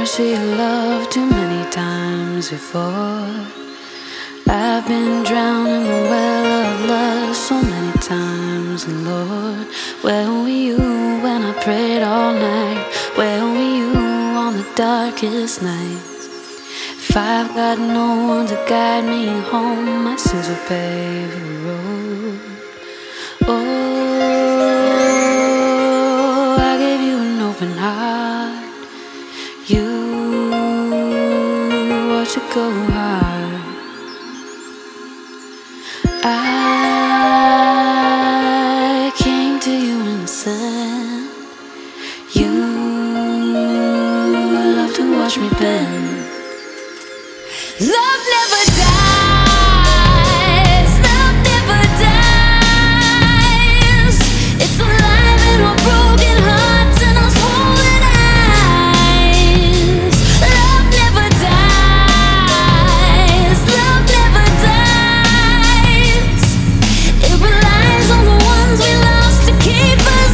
mercy of love too many times before. I've been drowned in the well of lust so many times, and Lord, where were you when I prayed all night? Where were you on the darkest nights? If I've got no one to guide me home, my sins will pave the road. Oh, I gave you an open heart. You watch it go hard. I came to you innocent. You love to watch me bend. Love never dies. Love never dies. It's alive in our broken hearts and our swollen eyes. Love never dies. Love never dies. It relies on the ones we lost to keep us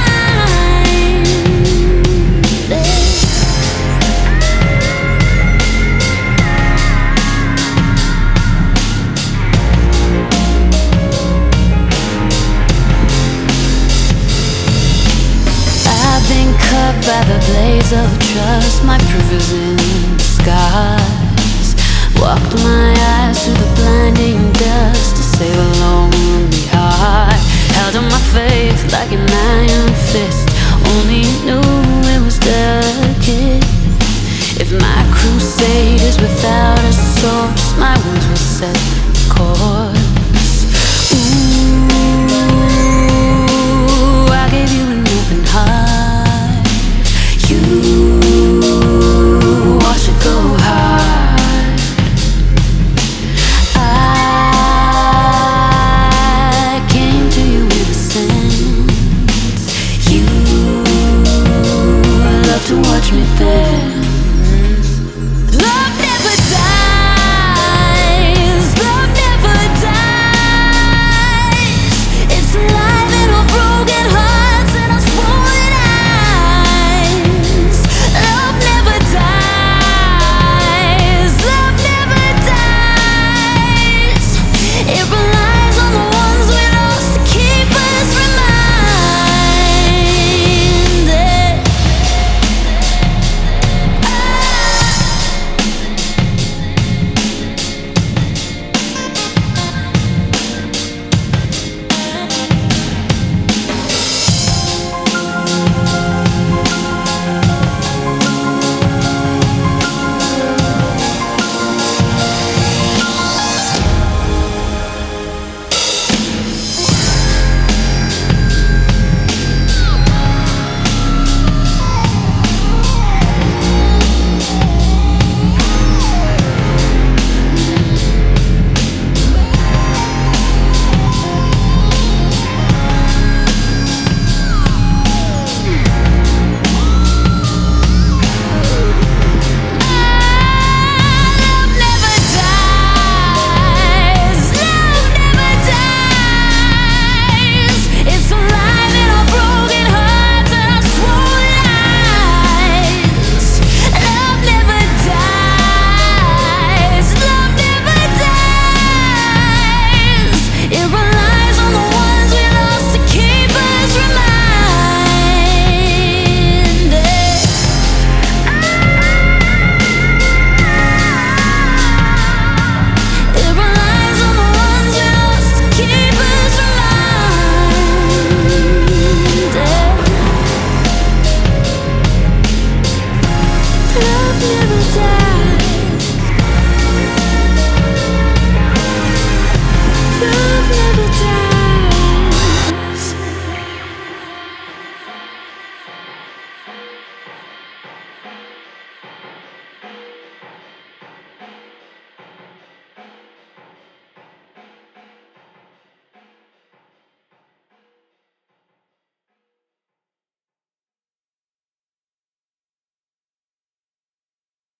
reminded. Cut by the blades of trust, my proof is in disguise. Walked my eyes through the blinding dust to save a lonely heart. Held on my faith like an iron fist, only knew it was delicate. If my crusade is without a source, my wounds will set the course.